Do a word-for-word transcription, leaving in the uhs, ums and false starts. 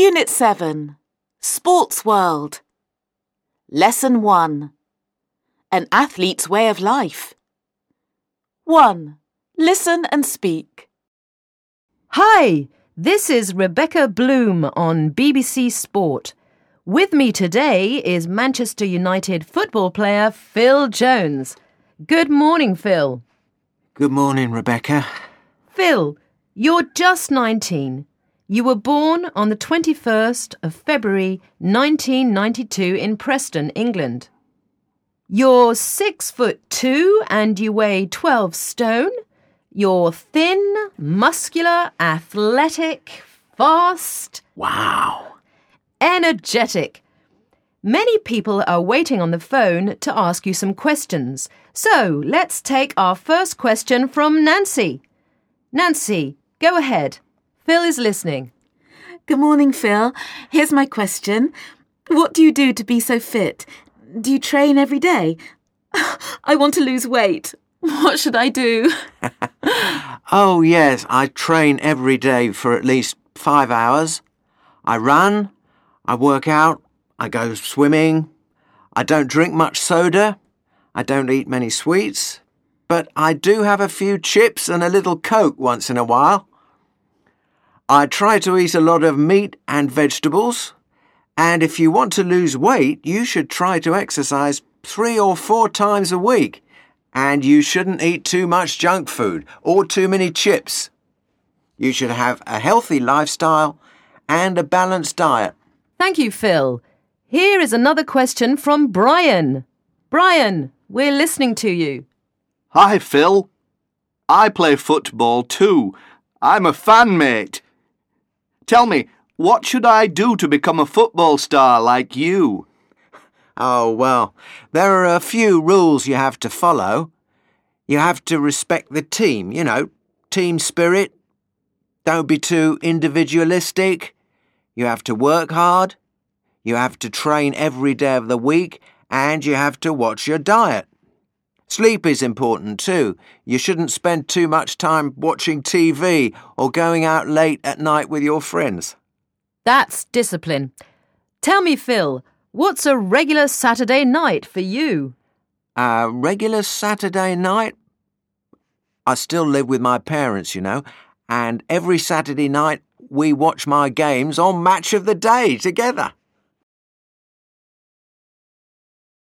Unit seven, Sports World. Lesson one, An Athlete's Way of Life. one. Listen and speak. Hi, this is Rebecca Bloom on B B C Sport. With me today is Manchester United football player Phil Jones. Good morning, Phil. Good morning, Rebecca. Phil, you're just nineteen. You were born on the twenty-first of February nineteen ninety-two in Preston, England. You're six foot two and you weigh twelve stone. You're thin, muscular, athletic, fast. Wow. Energetic. Many people are waiting on the phone to ask you some questions. So let's take our first question from Nancy. Nancy, go ahead. Phil is listening. Good morning, Phil. Here's my question. What do you do to be so fit? Do you train every day? I want to lose weight. What should I do? Oh, yes, I train every day for at least five hours. I run, I work out, I go swimming. I don't drink much soda. I don't eat many sweets. But I do have a few chips and a little Coke once in a while. I try to eat a lot of meat and vegetables. And if you want to lose weight, you should try to exercise three or four times a week. And you shouldn't eat too much junk food or too many chips. You should have a healthy lifestyle and a balanced diet. Thank you, Phil. Here is another question from Brian. Brian, we're listening to you. Hi, Phil. I play football too. I'm a fan, mate. Tell me, what should I do to become a football star like you? Oh, well, there are a few rules you have to follow. You have to respect the team, you know, team spirit. Don't be too individualistic. You have to work hard. You have to train every day of the week, and you have to watch your diet. Sleep is important too. You shouldn't spend too much time watching T V or going out late at night with your friends. That's discipline. Tell me, Phil, what's a regular Saturday night for you? A regular Saturday night? I still live with my parents, you know, and every Saturday night we watch my games on Match of the Day together.